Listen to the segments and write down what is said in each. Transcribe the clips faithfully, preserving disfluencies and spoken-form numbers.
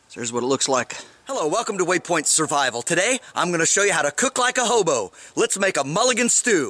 So here's what it looks like. Hello, welcome to Waypoint Survival. Today, I'm going to show you how to cook like a hobo. Let's make a mulligan stew.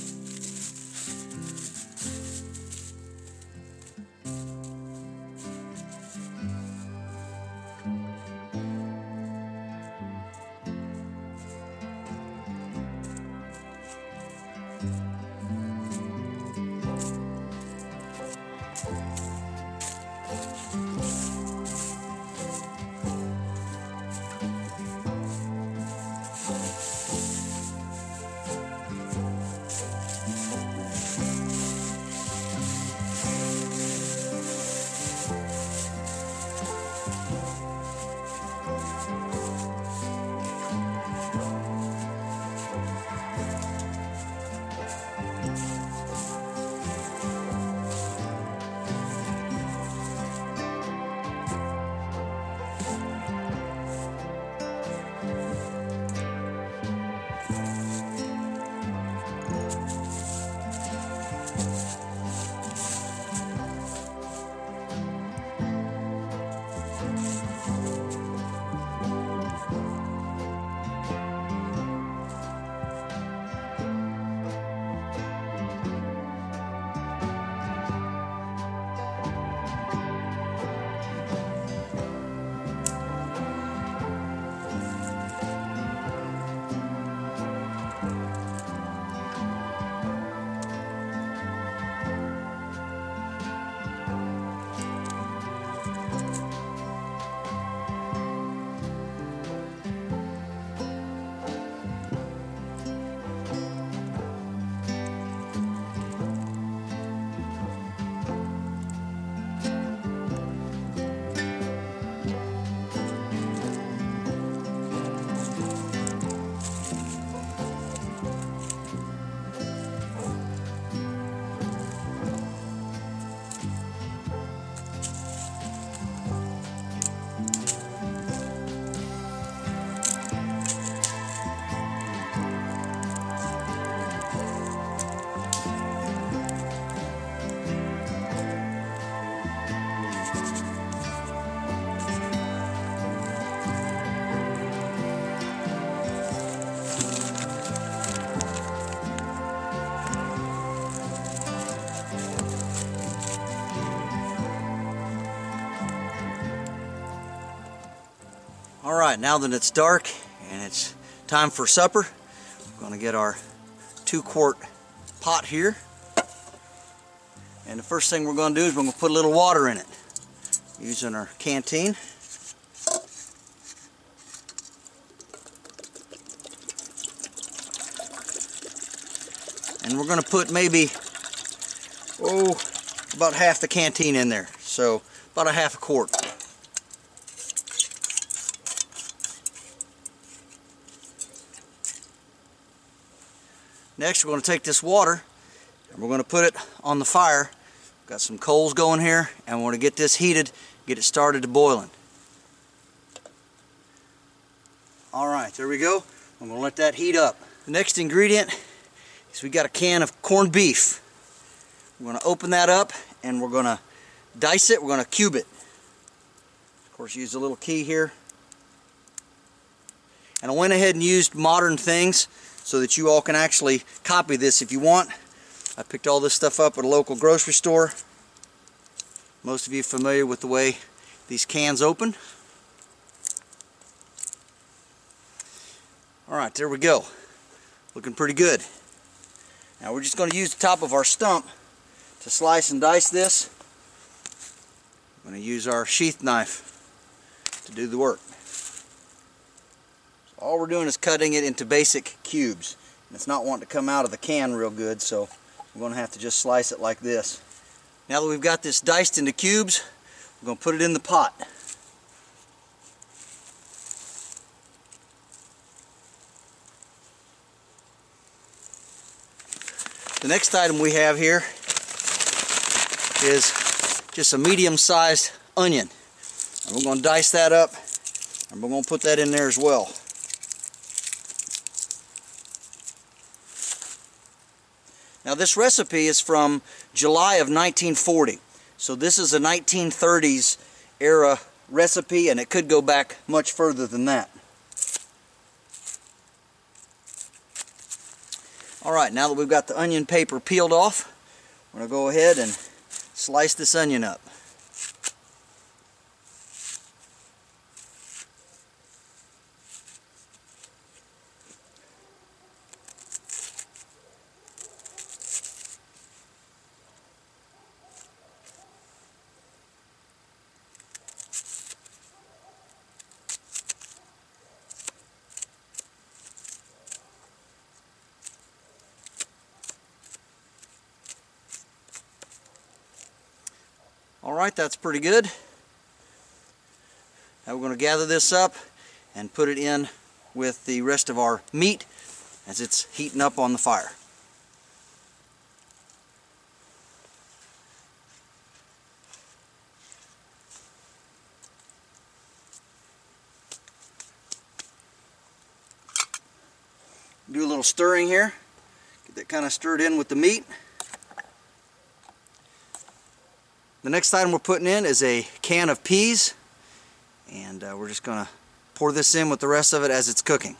Alright, now that it's dark and it's time for supper, we're going to get our two quart pot here. And the first thing we're going to do is we're going to put a little water in it using our canteen. And we're going to put maybe, oh, about half the canteen in there. So about a half a quart. Next, we're going to take this water and we're going to put it on the fire. Got some coals going here, and we're going to get this heated, get it started to boiling. Alright, there we go. I'm going to let that heat up. The next ingredient is we got a can of corned beef. We're going to open that up and we're going to dice it, we're going to cube it. Of course, use a little key here. And I went ahead and used modern things so that you all can actually copy this if you want. I picked all this stuff up at a local grocery store. Most of you are familiar with the way these cans open. Alright, there we go. Looking pretty good. Now we're just going to use the top of our stump to slice and dice this. I'm going to use our sheath knife to do the work. All we're doing is cutting it into basic cubes. And it's not wanting to come out of the can real good, so we're going to have to just slice it like this. Now that we've got this diced into cubes, we're going to put it in the pot. The next item we have here is just a medium-sized onion. And we're going to dice that up, and we're going to put that in there as well. Now this recipe is from July of nineteen forty, so this is a nineteen thirties era recipe, and it could go back much further than that. Alright, now that we've got the onion paper peeled off, we're going to go ahead and slice this onion up. Alright, that's pretty good. Now we're going to gather this up and put it in with the rest of our meat as it's heating up on the fire. Do a little stirring here, get that kind of stirred in with the meat. The next item we're putting in is a can of peas, and uh, we're just going to pour this in with the rest of it as it's cooking.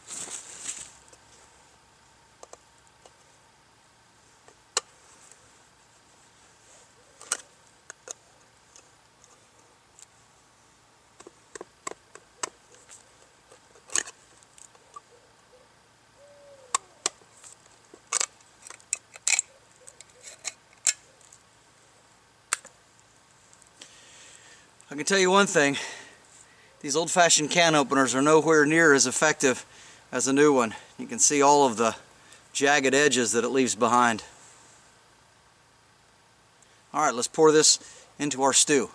I can tell you one thing, these old-fashioned can openers are nowhere near as effective as a new one. You can see all of the jagged edges that it leaves behind. Alright, let's pour this into our stew.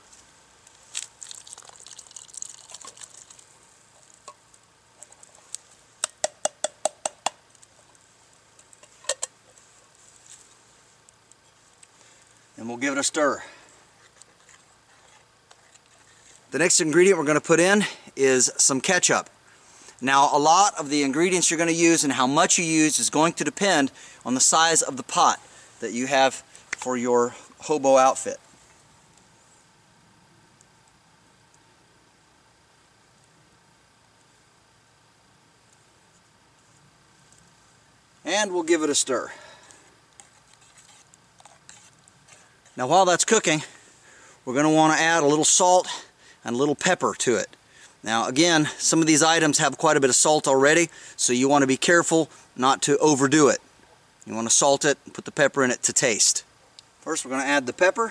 And we'll give it a stir. The next ingredient we're going to put in is some ketchup. Now, a lot of the ingredients you're going to use and how much you use is going to depend on the size of the pot that you have for your hobo outfit. And we'll give it a stir. Now, while that's cooking, we're going to want to add a little salt and a little pepper to it. Now again, some of these items have quite a bit of salt already, so you want to be careful not to overdo it. You want to salt it and put the pepper in it to taste. First we're going to add the pepper.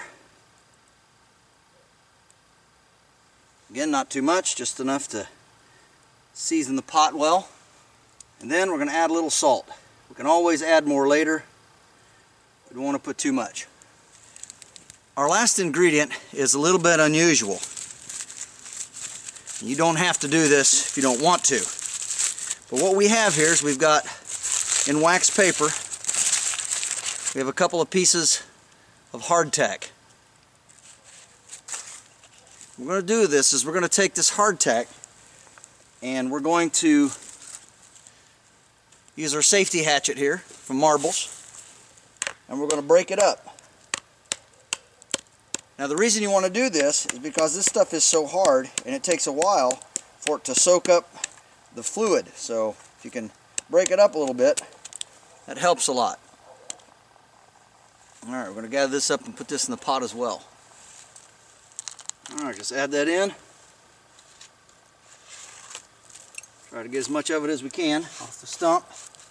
Again, not too much, just enough to season the pot well. And then we're going to add a little salt. We can always add more later. We don't want to put too much. Our last ingredient is a little bit unusual. You don't have to do this if you don't want to. But what we have here is we've got, in wax paper, we have a couple of pieces of hardtack. What we're going to do this is we're going to take this hardtack and we're going to use our safety hatchet here from Marbles, and we're going to break it up. Now the reason you want to do this is because this stuff is so hard and it takes a while for it to soak up the fluid. So if you can break it up a little bit, that helps a lot. Alright, we're going to gather this up and put this in the pot as well. Alright, just add that in. Try to get as much of it as we can off the stump.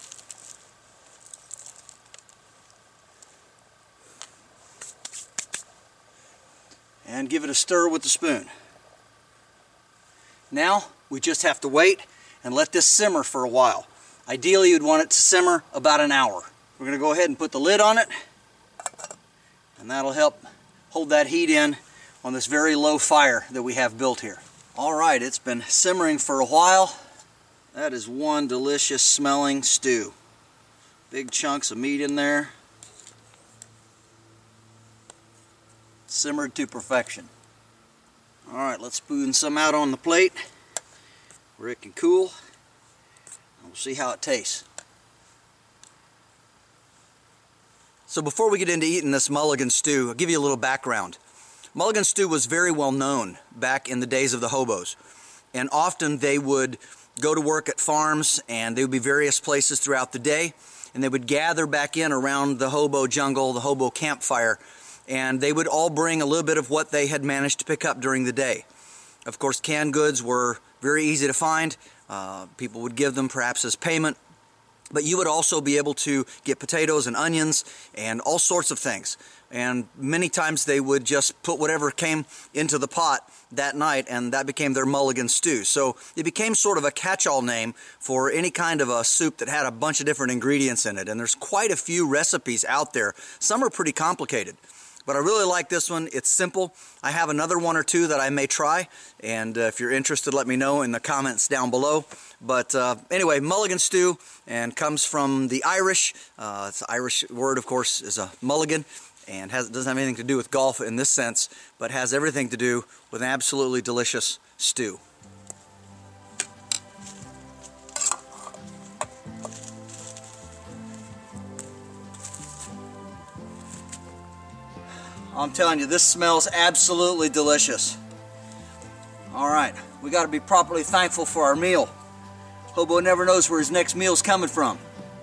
And give it a stir with the spoon. Now we just have to wait and let this simmer for a while. Ideally you'd want it to simmer about an hour. We're going to go ahead and put the lid on it, and that'll help hold that heat in on this very low fire that we have built here. Alright, it's been simmering for a while. That is one delicious smelling stew. Big chunks of meat in there. Simmered to perfection. Alright, let's spoon some out on the plate where it can cool, and we'll see how it tastes. So before we get into eating this mulligan stew, I'll give you a little background. Mulligan stew was very well known back in the days of the hobos, and often they would go to work at farms, and they would be various places throughout the day, and they would gather back in around the hobo jungle, the hobo campfire, and they would all bring a little bit of what they had managed to pick up during the day. Of course, canned goods were very easy to find. Uh, people would give them perhaps as payment, but you would also be able to get potatoes and onions and all sorts of things. And many times they would just put whatever came into the pot that night, and that became their mulligan stew. So it became sort of a catch-all name for any kind of a soup that had a bunch of different ingredients in it. And there's quite a few recipes out there. Some are pretty complicated, but I really like this one. It's simple. I have another one or two that I may try, and uh, if you're interested, let me know in the comments down below. But uh, anyway, mulligan stew, and comes from the Irish. Uh, it's an Irish word, of course, is a mulligan, and has, doesn't have anything to do with golf in this sense, but has everything to do with an absolutely delicious stew. I'm telling you, this smells absolutely delicious. Alright, we got to be properly thankful for our meal. Hobo never knows where his next meal's coming from.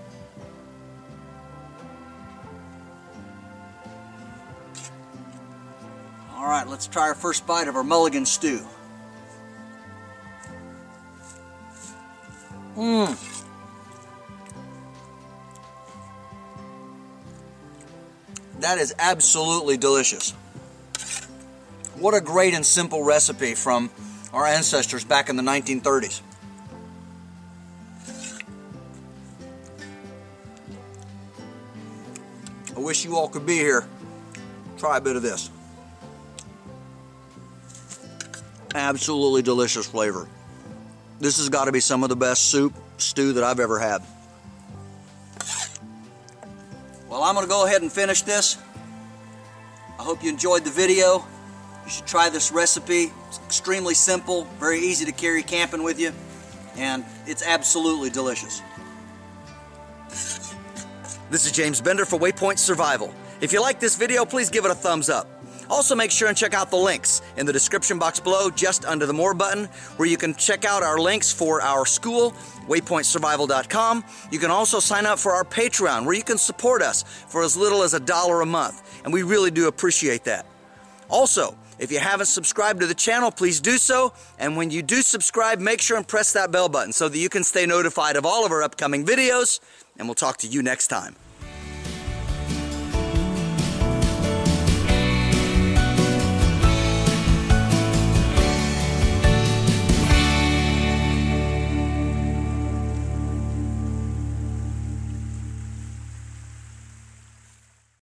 Alright, let's try our first bite of our mulligan stew. Mmm. That is absolutely delicious. What a great and simple recipe from our ancestors back in the nineteen thirties. I wish you all could be here. Try a bit of this. Absolutely delicious flavor. This has got to be some of the best soup, stew that I've ever had. Well, I'm going to go ahead and finish this. I hope you enjoyed the video. You should try this recipe. It's extremely simple, very easy to carry camping with you, and it's absolutely delicious. This is James Bender for Waypoint Survival. If you like this video, please give it a thumbs up. Also, make sure and check out the links in the description box below, just under the More button, where you can check out our links for our school, waypoint survival dot com. You can also sign up for our Patreon, where you can support us for as little as a dollar a month, and we really do appreciate that. Also, if you haven't subscribed to the channel, please do so, and when you do subscribe, make sure and press that bell button so that you can stay notified of all of our upcoming videos, and we'll talk to you next time.